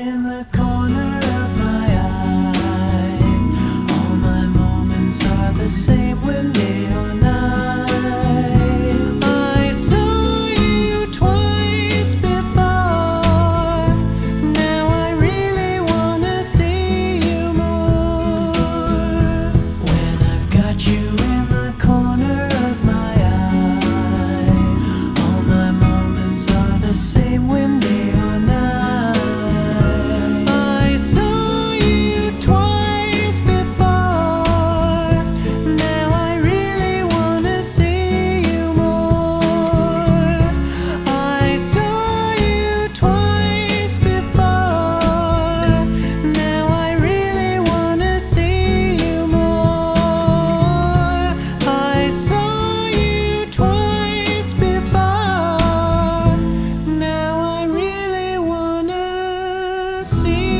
in the corner of my eye. All my moments are the same when day or night. I saw you twice before. Now I really wanna see you more. When I've got you in the corner of my eye, all my moments are the same when day or night. I saw you twice before. Now I really wanna see you more. I saw you twice before. Now I really wanna see you more. I saw you twice before. Now I really wanna see